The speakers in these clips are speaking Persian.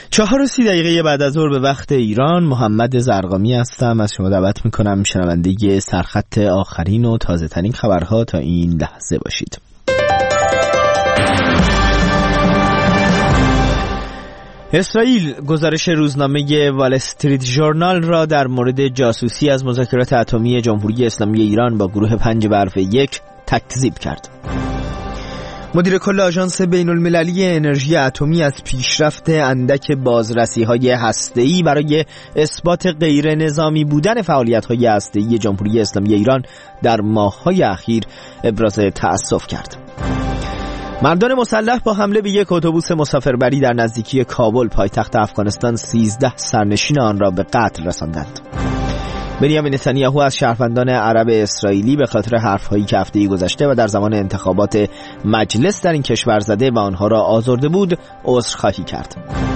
4:30 بعد از ظهر به وقت ایران. محمد زرقامی هستم. از شما دعوت میکنم شنونده سرخط آخرین و تازه ترین خبرها تا این لحظه باشید. اسرائیل گزارش روزنامه وال استریت ژورنال را در مورد جاسوسی از مذاکرات اتمی جمهوری اسلامی ایران با گروه 5+1 تکذیب کرد. مدیر کل آژانس بین‌المللی انرژی اتمی از پیشرفت اندک بازرسی‌های هسته‌ای برای اثبات غیر نظامی بودن فعالیت‌های هسته‌ای جمهوری اسلامی ایران در ماه‌های اخیر ابراز تأسف کرد. مردان مسلح با حمله به یک اتوبوس مسافربری در نزدیکی کابل پایتخت افغانستان 13 سرنشین آن را به قتل رساندند. بنیامین نتانیاهو از شهروندان عرب اسرائیلی به خاطر حرف‌هایی که هفته گذشته و در زمان انتخابات مجلس در این کشور زده و آنها را آزرده بود عذرخواهی کرد.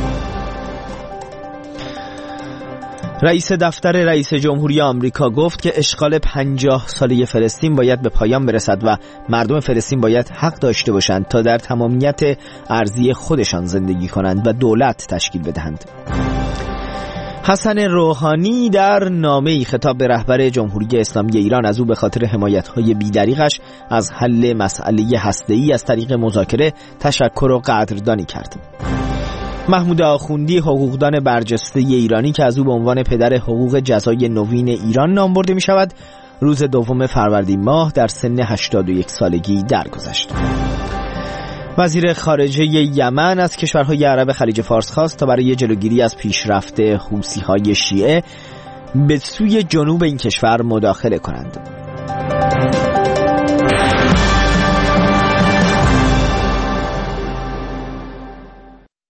رئیس دفتر رئیس جمهوری آمریکا گفت که اشغال 50 ساله فلسطین باید به پایان برسد و مردم فلسطین باید حق داشته باشند تا در تمامیت ارضی خودشان زندگی کنند و دولت تشکیل بدهند. حسن روحانی در نامه‌ای خطاب به رهبر جمهوری اسلامی ایران از او به خاطر حمایت‌های بی‌دریغش از حل مسئله هسته‌ای از طریق مذاکره تشکر و قدردانی کرد. محمود آخوندی حقوقدان برجسته ایرانی که از او به عنوان پدر حقوق جزای نوین ایران نام برده می‌شود، روز 2 فروردین ماه در سن 81 سالگی درگذشت. وزیر خارجه یمن از کشورهای عرب خلیج فارس خواست تا برای جلوگیری از پیشرفت حوثی‌های شیعه به سوی جنوب این کشور مداخله کنند.